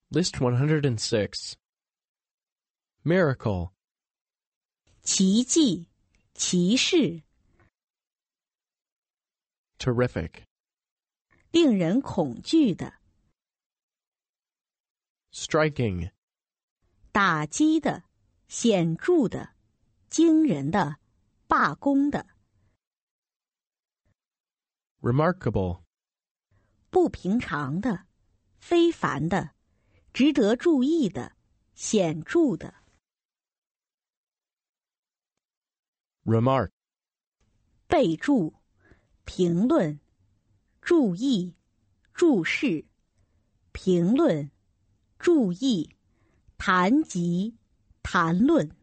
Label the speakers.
Speaker 1: List 106. Miracle,
Speaker 2: 奇迹、奇事、
Speaker 1: terrific,
Speaker 2: 令人恐惧的、
Speaker 1: striking,
Speaker 2: 打击的、显著的、惊人的、罢工的、
Speaker 1: remarkable,
Speaker 2: 不平常的、非凡的、值得注意的、显著的、
Speaker 1: remark,
Speaker 2: 备注、评论、注意、注释、评论、注意、谈及、谈论。